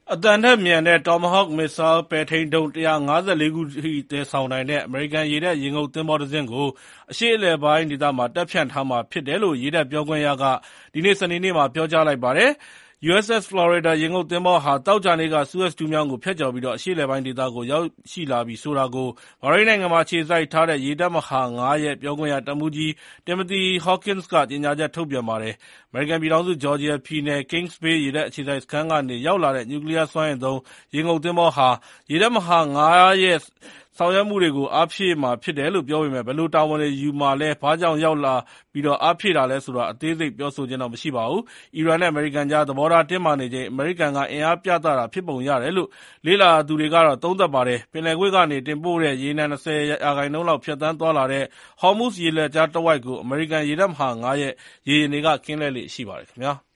အသံထက်မြန်တဲ့ Tomahawk missile ပဲ့ထိန်းဒုံး ၁၅၄ ခုထိ သယ်ဆောင်နိုင်တဲ့ အမေရိကန် ရေတပ်ရေငုပ်သင်္ဘောတစင်းကို အရှေ့အလယ်ပိုင်းဒေသမှာ တပ်ဖြန့်ထားမှာဖြစ်တယ်လို့ ရေတပ်ပြောခွင့်ရက ဒီနေ့ စနေနေ့မှာ ပြောကြားလိုက်ပါတယ်။ USS Florida ရေငုပ်သင်္ဘောဟာ သောကြာနေ့က Suez တူးမြောင်းကို ဖြတ်ကျော်ပြီး အရှေ့အလယ်ပိုင်းဒေသကို ရောက်ရှိလာပြီဆိုတာကို ဘာရိမ်းနိုင်ငံမှာ အခြေစိုက်ထားတဲ့ ရေတပ်မဟာ ၅ ရဲ့ ပြောခွင့်ရ တပ်မှူးကြီး Timothy Hawkins က ကြေညာချက် ထုတ်ပြန်ပါတယ်။ အမေရိကန်ပြည်ထောင်စု ဂျော်ဂျီယာပြည်နယ် Kings Bay ရေတပ်အခြေစိုက်စခန်းကနေ ရောက်လာတဲ့ နျူကလီးယားစွမ်းအင်သုံး ရေငုပ်သင်္ဘောဟာ ရေတပ်မဟာ ၅ ရဲ့ ဆောင်ရွက်မှုတွေကို အားဖြည့်မှာဖြစ်တယ်လို့ ပြောပေမယ့် ဘယ်လိုတာဝန်တွေယူမှာလဲ၊ ဘာကြောင့်ရောက်လာပြီး အားဖြည့်တာလဲဆိုတာ အသေးစိတ်ပြောဆိုခြင်းမရှိပါဘူး။ အီရန်နဲ့ အမေရိကန်ကြား သဘောထားတင်းမာနေချိန် အမေရိကန်က အင်အားပြသတာဖြစ်ပုံရတယ်လို့ လေ့လာသူတွေက သုံးသပ်ပါတယ်။ ပင်လယ်ကွေ့ကနေ တင်ပို့တဲ့ ရေနံ ၂၀ ရာခိုင်နှုန်းလောက် ဖြတ်သန်းသွားလာတဲ့ Hormuz ရေလက်ကြားတဝိုက်ကို အမေရိကန် ရေတပ်မဟာ ၅ ရဲ့ ရေယာဉ်တွေက ကင်းလှည့်လေ့ရှိပါတယ်ခင်ဗျာ။